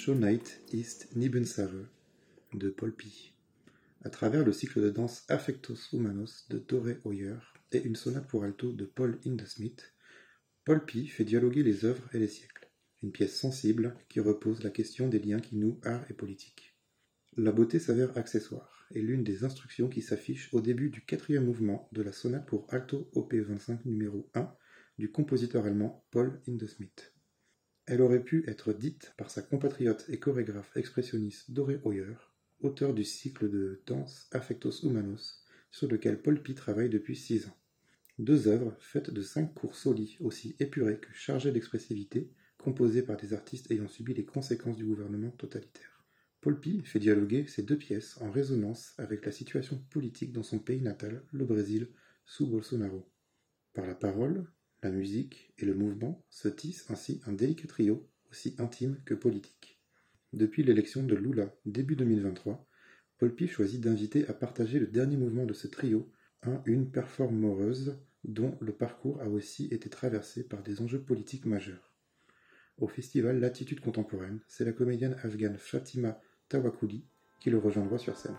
Schönheit ist Nebensache de Paul Py, à travers le cycle de danse Affectos Humanos de Dore Hoyer et une sonate pour alto de Paul Hindemith, Paul Py fait dialoguer les œuvres et les siècles, une pièce sensible qui repose la question des liens qui nouent art et politique. La beauté s'avère accessoire, et l'une des instructions qui s'affiche au début du 4e mouvement de la sonate pour alto op 25 numéro 1 du compositeur allemand Paul Hindemith. Elle aurait pu être dite par sa compatriote et chorégraphe expressionniste Dore Hoyer, auteur du cycle de danse Affectos Humanos, sur lequel Paul Py travaille depuis 6 ans. 2 œuvres faites de 5 cours soli aussi épurés que chargés d'expressivité, composés par des artistes ayant subi les conséquences du gouvernement totalitaire. Paul Py fait dialoguer ces 2 pièces en résonance avec la situation politique dans son pays natal, le Brésil, sous Bolsonaro. Par la parole, la musique et le mouvement se tisse ainsi un délicat trio, aussi intime que politique. Depuis l'élection de Lula, début 2023, Paul Py choisit d'inviter à partager le dernier mouvement de ce trio, une performeuse dont le parcours a aussi été traversé par des enjeux politiques majeurs. Au festival Latitude Contemporaine, c'est la comédienne afghane Fatima Tawakkoli qui le rejoindra sur scène.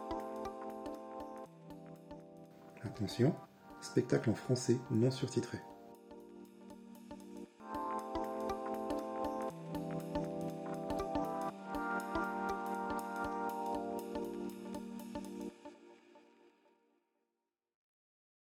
Attention, spectacle en français non surtitré.